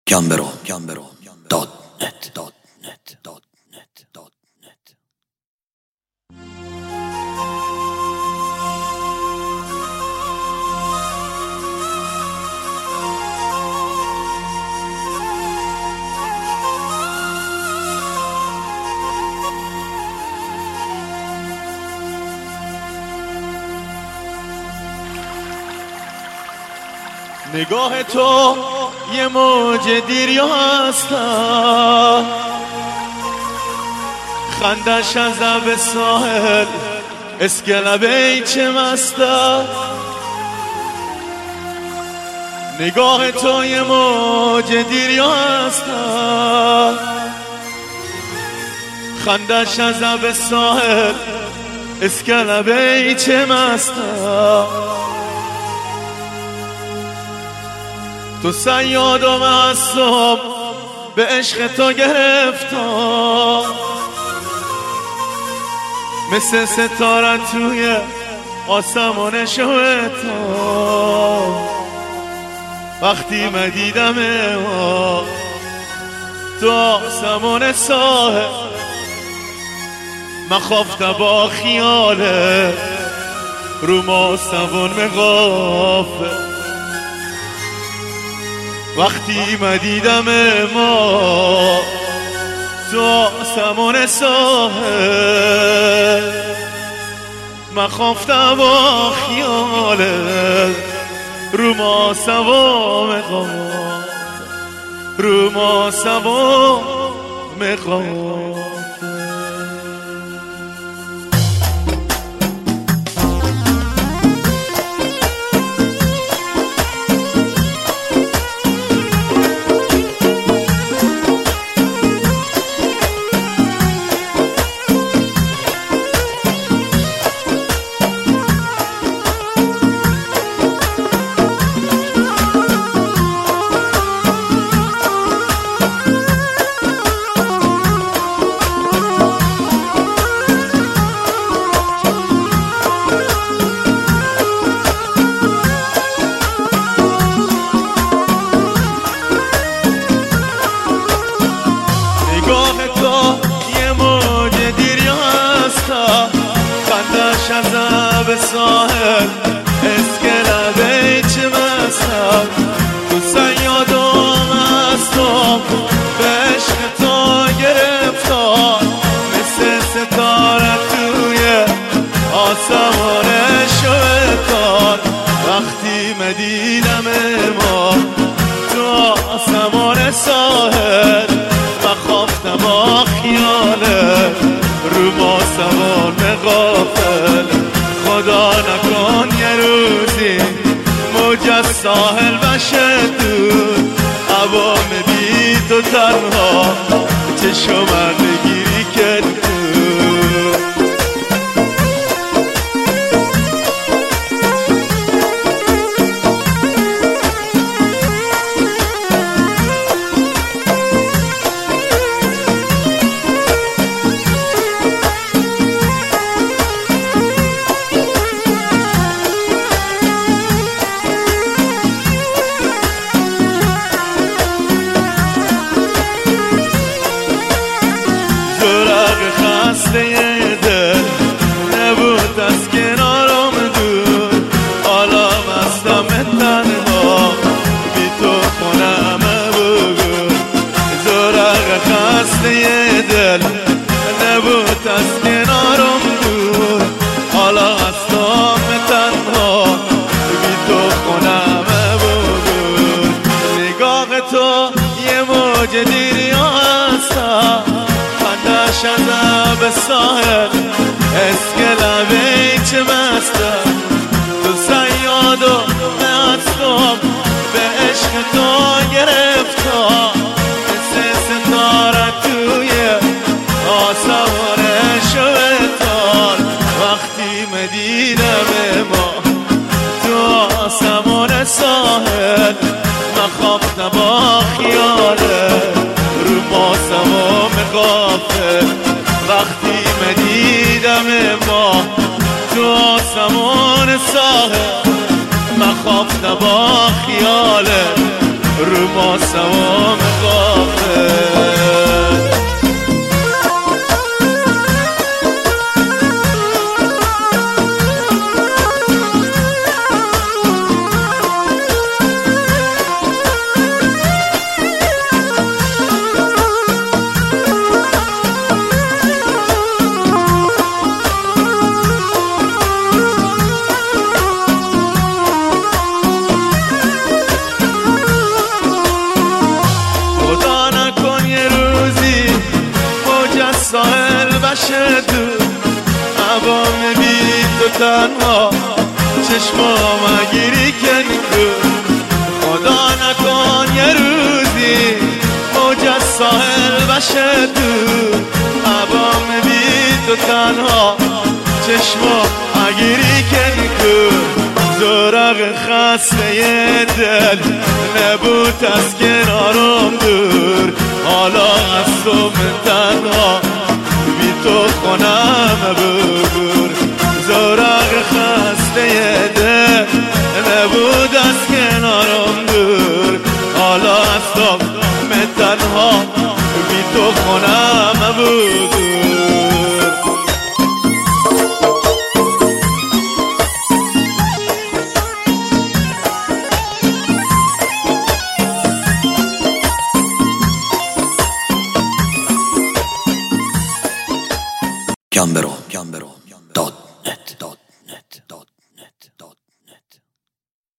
gambero.net نگاه تو یه موج دیریا هستم، خندش از لب ساحل اسکلبه چه مستم. نگاه تو یه موج دیریا هستم، خندش از لب ساحل اسکلبه چه مستم. تو صیاد و معصوم به عشق تو گرفتم، مثل ستاره توی آسمان شویتم. وقتی من دیدم تو آسمان ساحل، من خفته با خیاله رو ماسمون مغافل. وقتی من دیدم ما تو آسمان ساحل، من خفتم با خیاله رو ما سوا مقام، رو ما سوا مقام. خندش از لب ساحل اسکلبه چه مستم. تو صیاد و مستم به عشق تو گرفتم، مثل ستاره توی آسمان شویتان. وقتی من دیدم ما تو آسمان ساحل، من خفتم با خیاله رو ما سوار مغافل. خدا نکن یه روزی موج از ساحل بشه دور، عوام بی تو تنها چشم من بگیری که دور. دل نبود از کنارم دور، حالا مستم تنها بی تو خونم بگو. زورق خسته دل نبود از کنارم دور، حالا مستم تنها بی تو خونم بگو. نگاه تو یه موج دیریا هستم، خندش از لب ساحل اسکلبه چه مستم. تو صیاد و معصوم به عشق تو گرفتم، مثل ستاره توی آسمان شویتان. وقتی من دیدم ما تو آسمان ساحل، من خفتم با خیاله رو ما سوا مغافل. وقتی من دیدم ما تو آسمان ساحل، من خفتم با خیاله رو ما سوام غافل. ساحل بشه دور عوام بی تو تنها چشمام گیری کنی کن. خدا نکن یه روزی موج از ساحل بشه دور عوام بی تو تنها چشمام گیری کنی کن. زورق خسته دل نبود از کنارم دور حالا از تو من تنها بی تو خونم ببور. زورق خسته دل نبود از کنارم دور حالا از تو من تنها بی تو خونم ببور. Gambero.